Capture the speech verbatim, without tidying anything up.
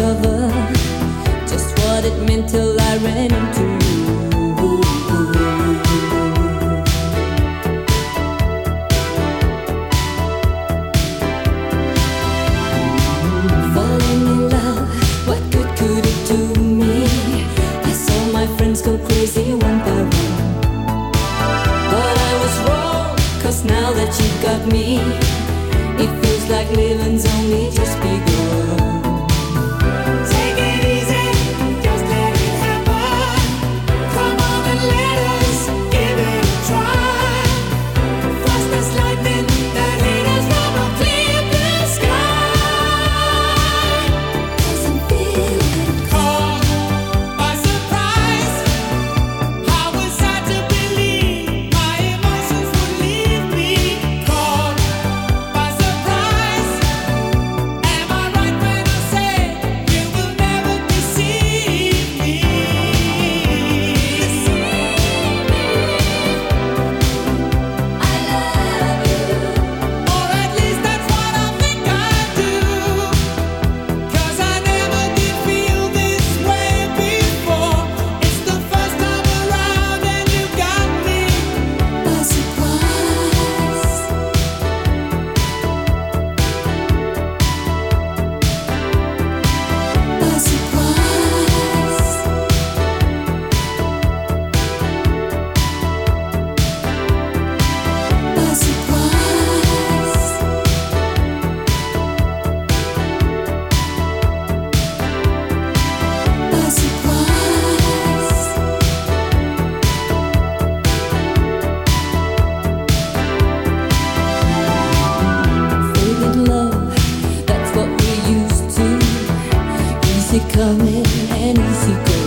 discover just what it meant till I ran into you. Falling in love, what good could it do me? I saw my friends go crazy one by one, but I was wrong, 'cause now that you got me, it feels like living's only just begun. Take it easy, just let it happen. Come on and let us give it a try. Fast as lightning that hit us from a clear blue sky. Doesn't feel it. Caught by surprise. How was I to believe my emotions would leave me? Caught by surprise. Am I right when I say you will never deceive me? I love you. Or at least that's what I think I do. 'Cause I never did feel this way before. It's the first time around and you got me By surprise. By surprise. By surprise. By surprise. Faded love, that's what we used to. Easy coming and easy going.